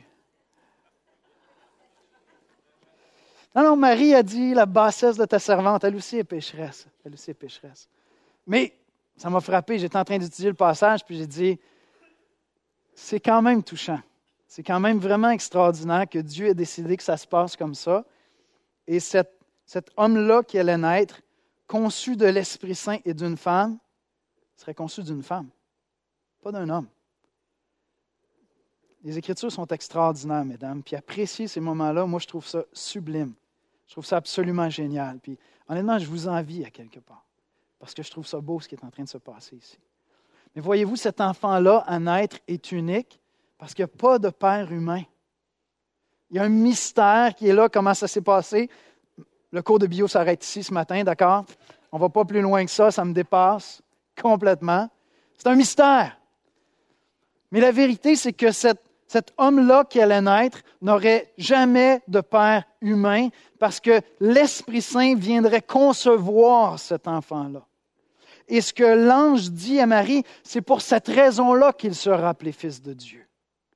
Non, Marie a dit, la bassesse de ta servante, elle aussi est pécheresse. Elle aussi est pécheresse. Mais ça m'a frappé, j'étais en train d'étudier le passage, puis j'ai dit, c'est quand même touchant. C'est quand même vraiment extraordinaire que Dieu ait décidé que ça se passe comme ça. Et cet homme-là qui allait naître, conçu de l'Esprit Saint et d'une femme, serait conçu d'une femme, pas d'un homme. Les Écritures sont extraordinaires, mesdames, puis apprécier ces moments-là, moi je trouve ça sublime. Je trouve ça absolument génial. Puis honnêtement, je vous envie à quelque part, parce que je trouve ça beau ce qui est en train de se passer ici. Mais voyez-vous, cet enfant-là à naître est unique parce qu'il n'y a pas de père humain. Il y a un mystère qui est là, comment ça s'est passé. Le cours de bio s'arrête ici ce matin, d'accord? On ne va pas plus loin que ça me dépasse complètement. C'est un mystère. Mais la vérité, c'est que cet homme-là qui allait naître n'aurait jamais de père humain parce que l'Esprit Saint viendrait concevoir cet enfant-là. Et ce que l'ange dit à Marie, c'est pour cette raison-là qu'il sera appelé Fils de Dieu.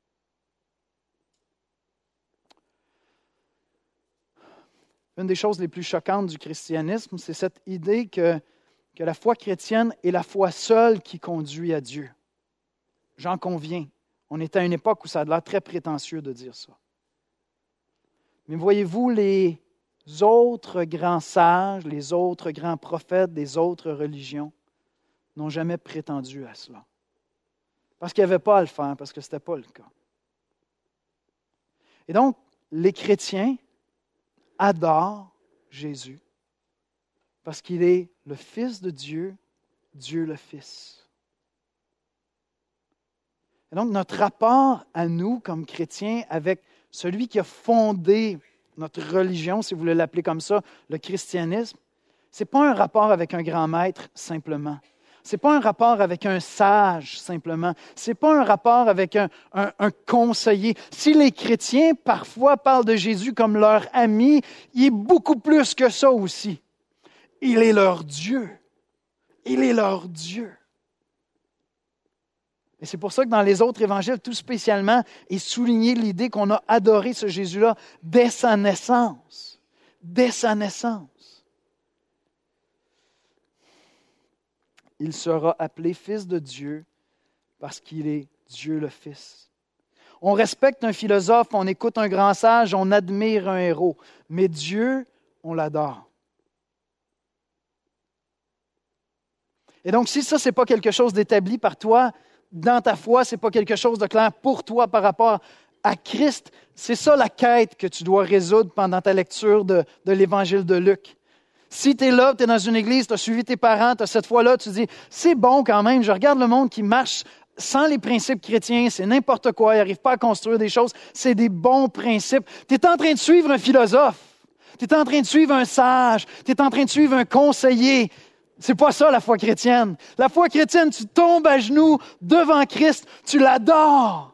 Une des choses les plus choquantes du christianisme, c'est cette idée que la foi chrétienne est la foi seule qui conduit à Dieu. J'en conviens. On est à une époque où ça a l'air très prétentieux de dire ça. Mais voyez-vous, les autres grands sages, les autres grands prophètes des autres religions n'ont jamais prétendu à cela. Parce qu'il n'y avait pas à le faire, parce que ce n'était pas le cas. Et donc, les chrétiens adorent Jésus parce qu'il est le Fils de Dieu, Dieu le Fils. Et donc, notre rapport à nous, comme chrétiens, avec celui qui a fondé notre religion, si vous voulez l'appeler comme ça, le christianisme, ce n'est pas un rapport avec un grand maître simplement. Ce n'est pas un rapport avec un sage simplement. Ce n'est pas un rapport avec un conseiller. Si les chrétiens parfois parlent de Jésus comme leur ami, il est beaucoup plus que ça aussi. Il est leur Dieu. Il est leur Dieu. Et c'est pour ça que dans les autres évangiles, tout spécialement, est souligné l'idée qu'on a adoré ce Jésus-là dès sa naissance. Dès sa naissance. Il sera appelé Fils de Dieu parce qu'il est Dieu le Fils. On respecte un philosophe, on écoute un grand sage, on admire un héros. Mais Dieu, on l'adore. Et donc, si ça, ce n'est pas quelque chose d'établi par toi, dans ta foi, ce n'est pas quelque chose de clair pour toi par rapport à Christ, c'est ça la quête que tu dois résoudre pendant ta lecture de l'Évangile de Luc. Si tu es là, tu es dans une église, tu as suivi tes parents, tu as cette foi-là, tu dis, c'est bon quand même, je regarde le monde qui marche sans les principes chrétiens, c'est n'importe quoi, ils n'arrivent pas à construire des choses, c'est des bons principes. Tu es en train de suivre un philosophe, tu es en train de suivre un sage, tu es en train de suivre un conseiller. C'est pas ça la foi chrétienne. La foi chrétienne, tu tombes à genoux devant Christ, tu l'adores.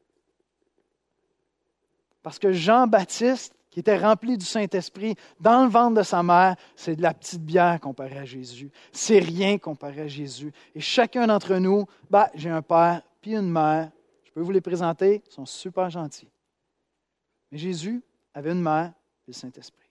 Parce que Jean-Baptiste, qui était rempli du Saint-Esprit dans le ventre de sa mère, c'est de la petite bière comparé à Jésus. C'est rien comparé à Jésus. Et chacun d'entre nous, j'ai un père puis une mère. Je peux vous les présenter, ils sont super gentils. Mais Jésus avait une mère et le Saint-Esprit.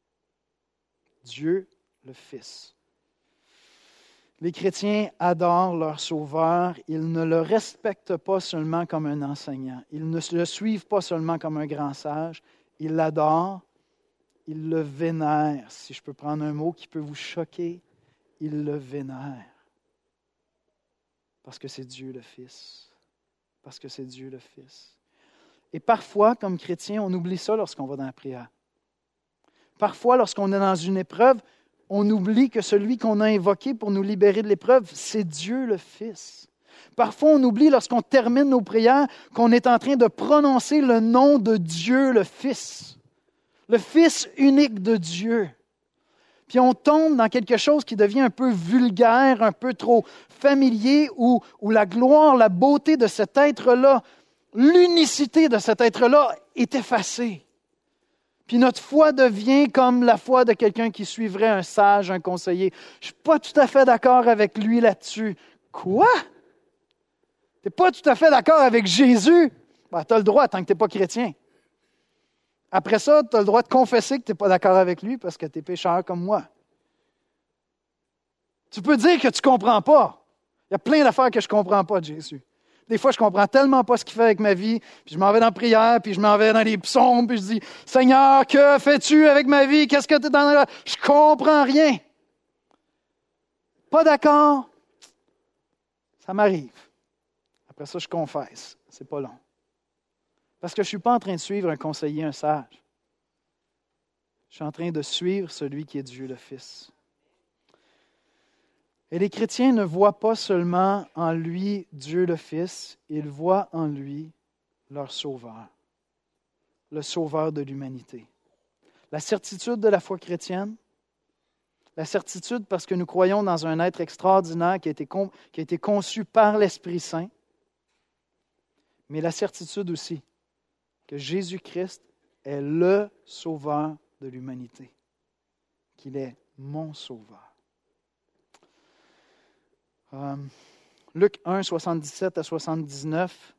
Dieu le Fils. Les chrétiens adorent leur Sauveur. Ils ne le respectent pas seulement comme un enseignant. Ils ne le suivent pas seulement comme un grand sage. Ils l'adorent. Ils le vénèrent. Si je peux prendre un mot qui peut vous choquer, ils le vénèrent. Parce que c'est Dieu le Fils. Parce que c'est Dieu le Fils. Et parfois, comme chrétiens, on oublie ça lorsqu'on va dans la prière. Parfois, lorsqu'on est dans une épreuve, on oublie que celui qu'on a invoqué pour nous libérer de l'épreuve, c'est Dieu le Fils. Parfois, on oublie lorsqu'on termine nos prières qu'on est en train de prononcer le nom de Dieu le Fils unique de Dieu. puis on tombe dans quelque chose qui devient un peu vulgaire, un peu trop familier, où la gloire, la beauté de cet être-là, l'unicité de cet être-là est effacée. Puis notre foi devient comme la foi de quelqu'un qui suivrait un sage, un conseiller. Je ne suis pas tout à fait d'accord avec lui là-dessus. Quoi? Tu n'es pas tout à fait d'accord avec Jésus? Ben, tu as le droit tant que tu n'es pas chrétien. Après ça, tu as le droit de confesser que tu n'es pas d'accord avec lui parce que tu es pécheur comme moi. Tu peux dire que tu ne comprends pas. Il y a plein d'affaires que je ne comprends pas de Jésus. Des fois, je ne comprends tellement pas ce qu'il fait avec ma vie, puis je m'en vais dans la prière, puis je m'en vais dans les psaumes, puis je dis « Seigneur, que fais-tu avec ma vie? Qu'est-ce que tu es dans la... » Je ne comprends rien. Pas d'accord? Ça m'arrive. Après ça, je confesse. C'est pas long. Parce que je ne suis pas en train de suivre un conseiller, un sage. Je suis en train de suivre celui qui est Dieu le Fils. Et les chrétiens ne voient pas seulement en lui Dieu le Fils, ils voient en lui leur Sauveur, le Sauveur de l'humanité. La certitude de la foi chrétienne, la certitude parce que nous croyons dans un être extraordinaire qui a été conçu par l'Esprit Saint, mais la certitude aussi que Jésus-Christ est le Sauveur de l'humanité, qu'il est mon Sauveur. Luc 1, 77 à 79.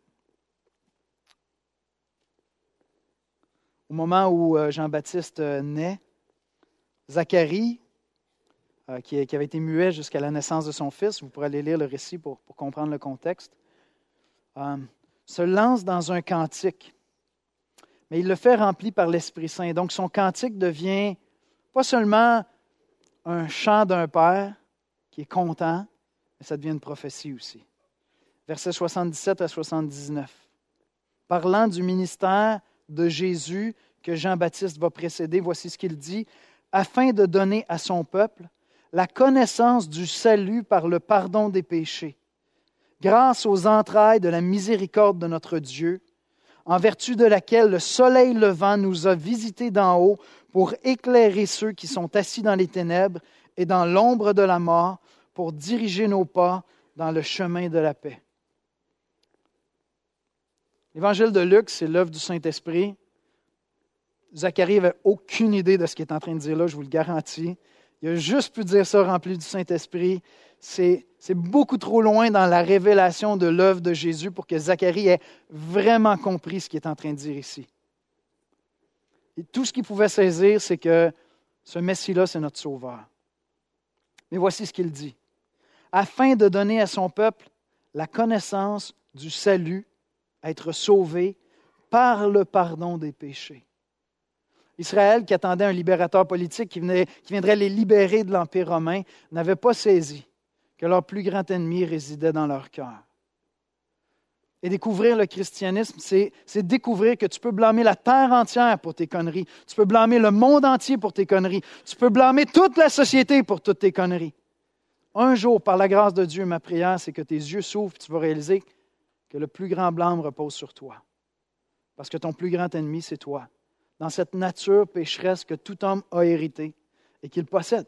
Au moment où Jean-Baptiste naît, Zacharie, qui avait été muet jusqu'à la naissance de son fils, vous pourrez aller lire le récit pour comprendre le contexte, se lance dans un cantique. Mais il le fait rempli par l'Esprit Saint. Donc son cantique devient pas seulement un chant d'un père qui est content, mais ça devient une prophétie aussi. Versets 77 à 79. Parlant du ministère de Jésus que Jean-Baptiste va précéder, voici ce qu'il dit. Afin de donner à son peuple la connaissance du salut par le pardon des péchés, grâce aux entrailles de la miséricorde de notre Dieu, en vertu de laquelle le soleil levant nous a visités d'en haut pour éclairer ceux qui sont assis dans les ténèbres et dans l'ombre de la mort, pour diriger nos pas dans le chemin de la paix. L'Évangile de Luc, c'est l'œuvre du Saint-Esprit. Zacharie n'avait aucune idée de ce qu'il est en train de dire là, je vous le garantis. Il a juste pu dire ça rempli du Saint-Esprit. C'est beaucoup trop loin dans la révélation de l'œuvre de Jésus pour que Zacharie ait vraiment compris ce qu'il est en train de dire ici. Et tout ce qu'il pouvait saisir, c'est que ce Messie-là, c'est notre Sauveur. Mais voici ce qu'il dit. Afin de donner à son peuple la connaissance du salut, être sauvé par le pardon des péchés. Israël, qui attendait un libérateur politique qui viendrait les libérer de l'Empire romain, n'avait pas saisi que leur plus grand ennemi résidait dans leur cœur. Et découvrir le christianisme, c'est découvrir que tu peux blâmer la terre entière pour tes conneries. Tu peux blâmer le monde entier pour tes conneries. Tu peux blâmer toute la société pour toutes tes conneries. Un jour, par la grâce de Dieu, ma prière, c'est que tes yeux s'ouvrent et tu vas réaliser que le plus grand blâme repose sur toi. Parce que ton plus grand ennemi, c'est toi. Dans cette nature pécheresse que tout homme a hérité et qu'il possède.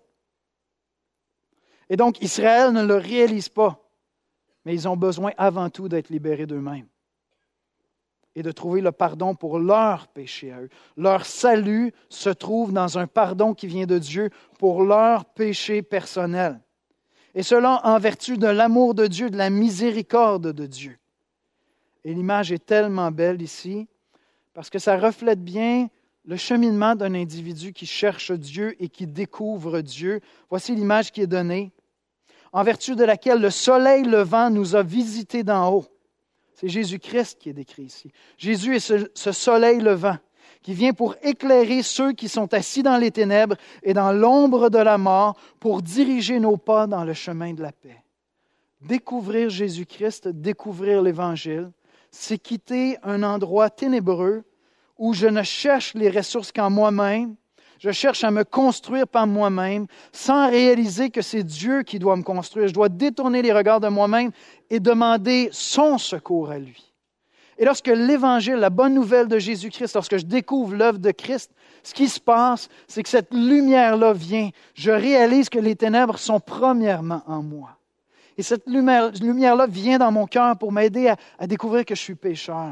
Et donc, Israël ne le réalise pas, mais ils ont besoin avant tout d'être libérés d'eux-mêmes et de trouver le pardon pour leurs péchés à eux. Leur salut se trouve dans un pardon qui vient de Dieu pour leurs péchés personnels. Et cela en vertu de l'amour de Dieu, de la miséricorde de Dieu. Et l'image est tellement belle ici, parce que ça reflète bien le cheminement d'un individu qui cherche Dieu et qui découvre Dieu. Voici l'image qui est donnée, en vertu de laquelle le soleil levant nous a visités d'en haut. C'est Jésus-Christ qui est décrit ici. Jésus est ce soleil levant qui vient pour éclairer ceux qui sont assis dans les ténèbres et dans l'ombre de la mort pour diriger nos pas dans le chemin de la paix. Découvrir Jésus-Christ, découvrir l'Évangile, c'est quitter un endroit ténébreux où je ne cherche les ressources qu'en moi-même, je cherche à me construire par moi-même sans réaliser que c'est Dieu qui doit me construire. Je dois détourner les regards de moi-même et demander son secours à lui. Et lorsque l'Évangile, la bonne nouvelle de Jésus-Christ, lorsque je découvre l'œuvre de Christ, ce qui se passe, c'est que cette lumière-là vient. Je réalise que les ténèbres sont premièrement en moi. Et cette lumière-là vient dans mon cœur pour m'aider à découvrir que je suis pécheur.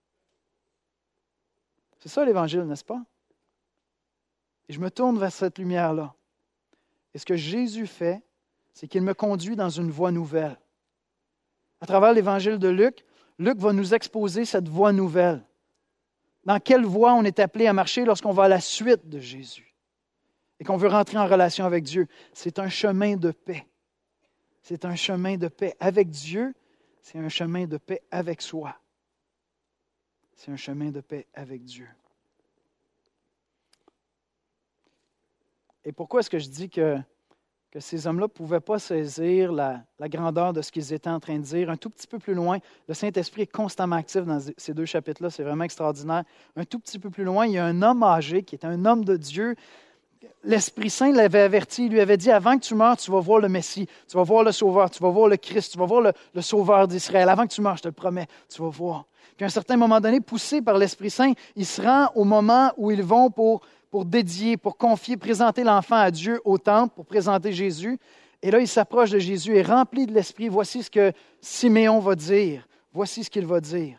C'est ça l'Évangile, n'est-ce pas? Et je me tourne vers cette lumière-là. Et ce que Jésus fait, c'est qu'il me conduit dans une voie nouvelle. À travers l'Évangile de Luc, Luc va nous exposer cette voie nouvelle. Dans quelle voie on est appelé à marcher lorsqu'on va à la suite de Jésus et qu'on veut rentrer en relation avec Dieu? C'est un chemin de paix. C'est un chemin de paix avec Dieu, c'est un chemin de paix avec soi. C'est un chemin de paix avec Dieu. Et pourquoi est-ce que je dis que ces hommes-là ne pouvaient pas saisir la grandeur de ce qu'ils étaient en train de dire? Un tout petit peu plus loin, le Saint-Esprit est constamment actif dans ces deux chapitres-là, c'est vraiment extraordinaire. Un tout petit peu plus loin, il y a un homme âgé qui est un homme de Dieu. L'Esprit Saint l'avait averti, il lui avait dit, avant que tu meurs, tu vas voir le Messie, tu vas voir le Sauveur, tu vas voir le Christ, tu vas voir le Sauveur d'Israël. Avant que tu meurs, je te le promets, tu vas voir. Puis à un certain moment donné, poussé par l'Esprit Saint, il se rend au moment où ils vont pour dédier, pour confier, présenter l'enfant à Dieu au temple, pour présenter Jésus. Et là, il s'approche de Jésus et rempli de l'Esprit. Voici ce que Siméon va dire. Voici ce qu'il va dire.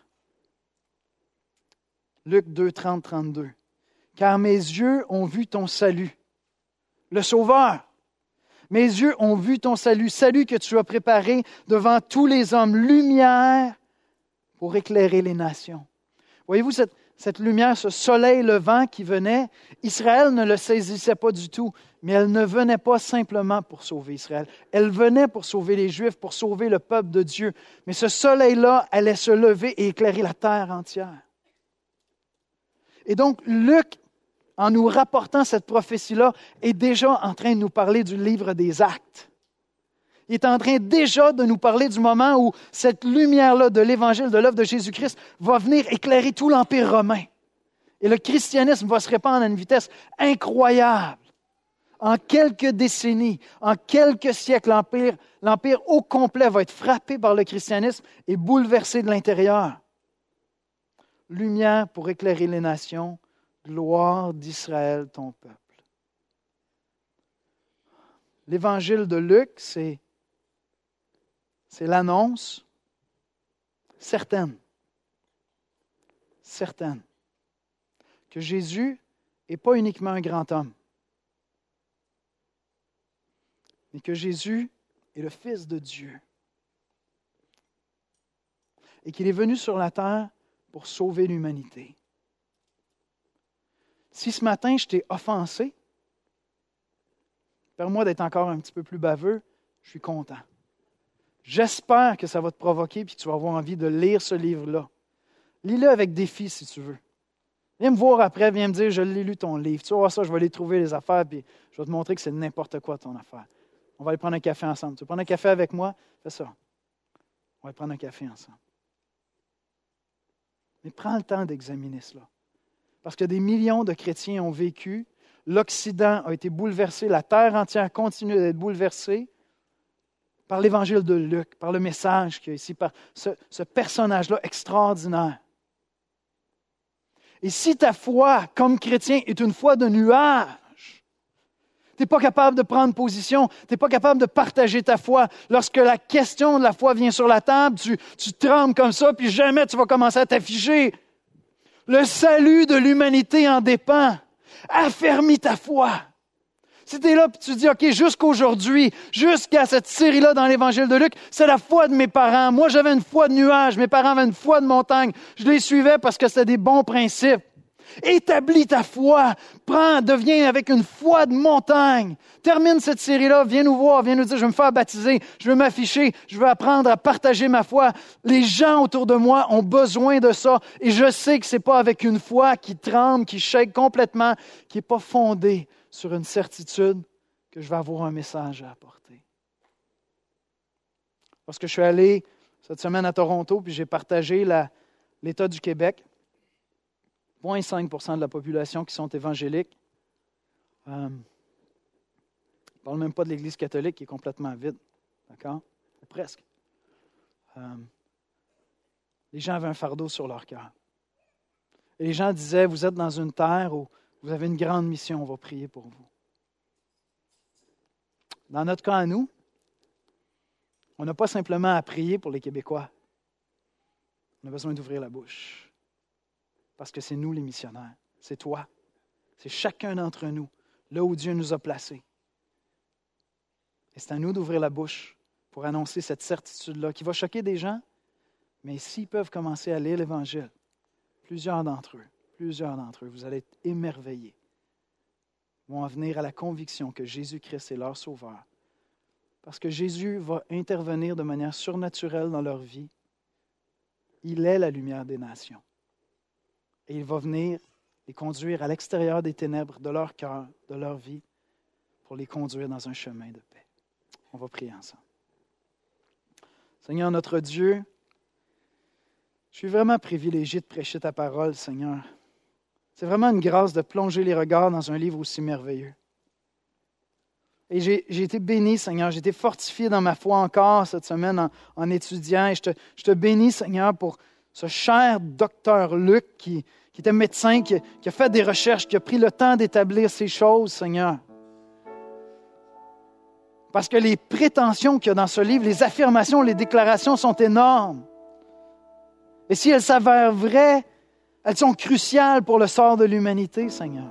Luc 2, 30, 32. Car mes yeux ont vu ton salut, le Sauveur. Mes yeux ont vu ton salut, salut que tu as préparé devant tous les hommes, lumière pour éclairer les nations. Voyez-vous cette lumière, ce soleil levant qui venait, Israël ne le saisissait pas du tout, mais elle ne venait pas simplement pour sauver Israël. Elle venait pour sauver les Juifs, pour sauver le peuple de Dieu. Mais ce soleil-là allait se lever et éclairer la terre entière. Et donc, Luc, en nous rapportant cette prophétie-là, est déjà en train de nous parler du livre des Actes. Il est en train déjà de nous parler du moment où cette lumière-là de l'Évangile, de l'œuvre de Jésus-Christ, va venir éclairer tout l'Empire romain. Et le christianisme va se répandre à une vitesse incroyable. En quelques décennies, en quelques siècles, l'Empire au complet va être frappé par le christianisme et bouleversé de l'intérieur. Lumière pour éclairer les nations, gloire d'Israël, ton peuple. L'Évangile de Luc, c'est l'annonce certaine que Jésus n'est pas uniquement un grand homme, mais que Jésus est le Fils de Dieu et qu'il est venu sur la terre pour sauver l'humanité. Si ce matin je t'ai offensé, permets-moi d'être encore un petit peu plus baveux, je suis content. J'espère que ça va te provoquer et que tu vas avoir envie de lire ce livre-là. Lis-le avec défi si tu veux. Viens me voir après, viens me dire, je l'ai lu ton livre. Tu vas voir ça, je vais aller trouver les affaires puis je vais te montrer que c'est n'importe quoi ton affaire. On va aller prendre un café ensemble. Tu veux prendre un café avec moi? Fais ça. On va aller prendre un café ensemble. Mais prends le temps d'examiner cela. Parce que des millions de chrétiens ont vécu, l'Occident a été bouleversé, la terre entière continue d'être bouleversée par l'Évangile de Luc, par le message qu'il y a ici, par ce personnage-là extraordinaire. Et si ta foi, comme chrétien, est une foi de nuage, tu n'es pas capable de prendre position, tu n'es pas capable de partager ta foi. Lorsque la question de la foi vient sur la table, tu trembles comme ça, puis jamais tu vas commencer à t'afficher. Le salut de l'humanité en dépend. Affermis ta foi. Si tu es là et tu dis, OK, jusqu'aujourd'hui, jusqu'à cette série-là dans l'Évangile de Luc, c'est la foi de mes parents. Moi, j'avais une foi de nuage. Mes parents avaient une foi de montagne. Je les suivais parce que c'était des bons principes. Établis ta foi. Deviens avec une foi de montagne. Termine cette série-là. Viens nous voir. Viens nous dire, je veux me faire baptiser. Je veux m'afficher. Je veux apprendre à partager ma foi. Les gens autour de moi ont besoin de ça. Et je sais que c'est pas avec une foi qui tremble, qui shake complètement, qui n'est pas fondée sur une certitude que je vais avoir un message à apporter. Lorsque je suis allé cette semaine à Toronto, puis j'ai partagé l'État du Québec, 0,5% de la population qui sont évangéliques. Je ne parle même pas de l'Église catholique qui est complètement vide. D'accord? Ou presque. les gens avaient un fardeau sur leur cœur. Et les gens disaient, vous êtes dans une terre où vous avez une grande mission, on va prier pour vous. Dans notre cas à nous, on n'a pas simplement à prier pour les Québécois. On a besoin d'ouvrir la bouche. Parce que c'est nous les missionnaires. C'est toi. C'est chacun d'entre nous, là où Dieu nous a placés. Et c'est à nous d'ouvrir la bouche pour annoncer cette certitude-là qui va choquer des gens, mais s'ils peuvent commencer à lire l'Évangile, plusieurs d'entre eux, vous allez être émerveillés, vont en venir à la conviction que Jésus-Christ est leur sauveur. Parce que Jésus va intervenir de manière surnaturelle dans leur vie. Il est la lumière des nations. Et il va venir les conduire à l'extérieur des ténèbres de leur cœur, de leur vie, pour les conduire dans un chemin de paix. On va prier ensemble. Seigneur, notre Dieu, je suis vraiment privilégié de prêcher ta parole, Seigneur. C'est vraiment une grâce de plonger les regards dans un livre aussi merveilleux. Et j'ai été béni, Seigneur. J'ai été fortifié dans ma foi encore cette semaine en étudiant. Et je te bénis, Seigneur, pour ce cher docteur Luc qui était médecin, qui a fait des recherches, qui a pris le temps d'établir ces choses, Seigneur. Parce que les prétentions qu'il y a dans ce livre, les affirmations, les déclarations sont énormes. Et si elles s'avèrent vraies, elles sont cruciales pour le sort de l'humanité, Seigneur.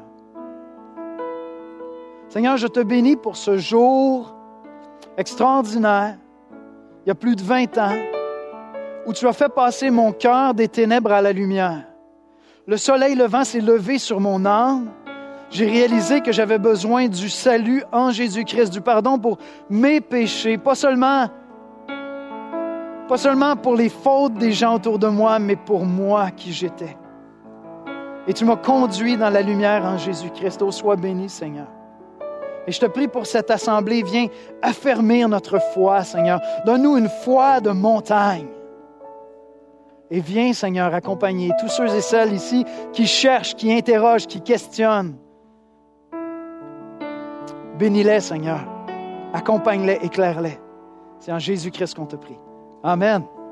Seigneur, je te bénis pour ce jour extraordinaire, il y a plus de 20 ans, où tu as fait passer mon cœur des ténèbres à la lumière. Le soleil levant s'est levé sur mon âme. J'ai réalisé que j'avais besoin du salut en Jésus-Christ, du pardon pour mes péchés, pas seulement pour les fautes des gens autour de moi, mais pour moi qui j'étais. Et tu m'as conduit dans la lumière en Jésus-Christ. Oh, sois béni, Seigneur. Et je te prie pour cette assemblée, viens affermir notre foi, Seigneur. Donne-nous une foi de montagne. Et viens, Seigneur, accompagner tous ceux et celles ici qui cherchent, qui interrogent, qui questionnent. Bénis-les, Seigneur. Accompagne-les, éclaire-les. C'est en Jésus-Christ qu'on te prie. Amen.